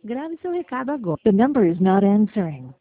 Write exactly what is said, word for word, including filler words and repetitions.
Grave seu recado agora. The number is not answering.